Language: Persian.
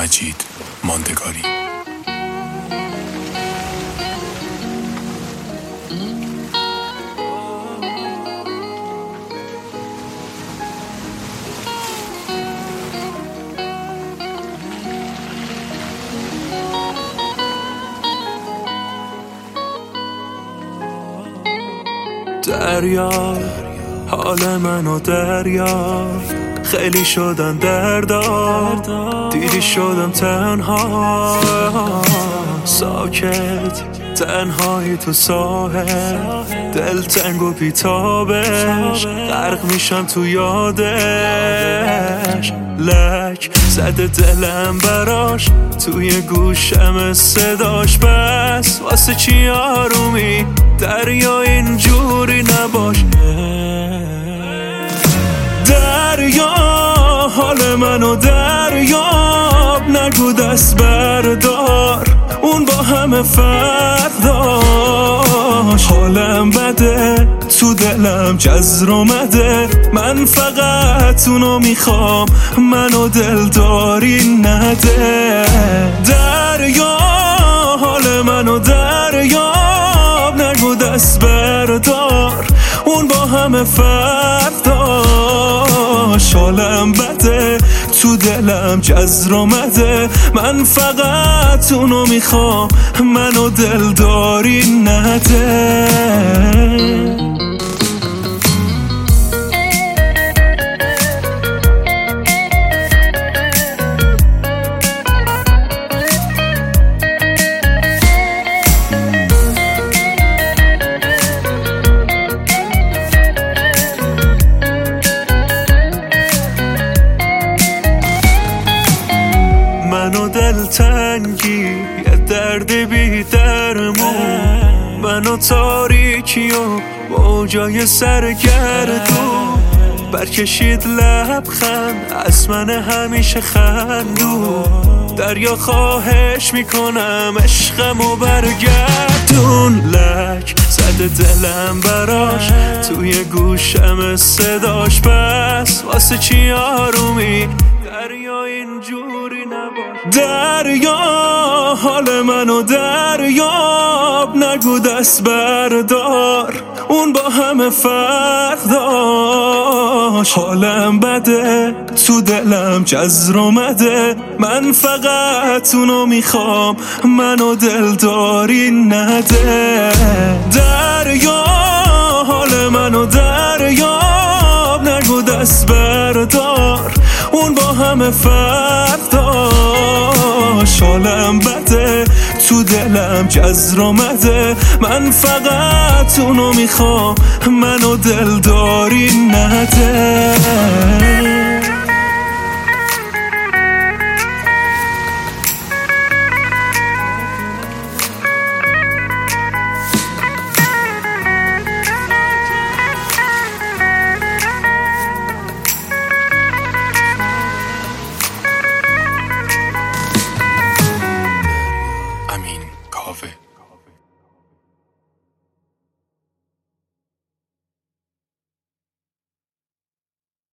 مجید ماندگاری. دریا حال منو دریا، خیلی شدن دردار، دیدی شدم تنها، ساکت تنهایی تو ساحل، دلتنگ و بیتابش، غرق میشم تو یادش، لک زده دلم براش، توی گوشم صداش، بس واسه چی آرومی دریا اینجوری نباشه. دریا حال منو دریاب، نگو دست بردار، اون با همه فرق داشت. حالم بده تو دلم جزر اومده، من فقط اونو میخوام، منو دلداری نده. دریا حال منو دریاب، نگو دست بردار، اون با همه فرق داشت. حالم بده تو دلم جزر اومده، من فقط اونو میخوام، منو دلداری نده. منو دلتنگی یه درد بی درمون، منو تاریکی و موجای سرگردون، برکشید لبخند از من همیشه خندون. دریا خواهش میکنم عشقمو برگردون، لک زده دلم براش، توی گوشم صداش، بس واسه چی آرومی دریا اینجوری نباش. دریا حال منو دریاب، نگو دست بردار، اون با همه فرق داشت. حالم بده تو دلم جزر اومده، من فقط اونو میخوام، منو دلداری نده. دریا حال منو دریاب، نگو دست بردار، اون با همه فرق داشت. حالم بده تو دلم جزر اومده، من فقط اونو میخوام، منو دلداری نده.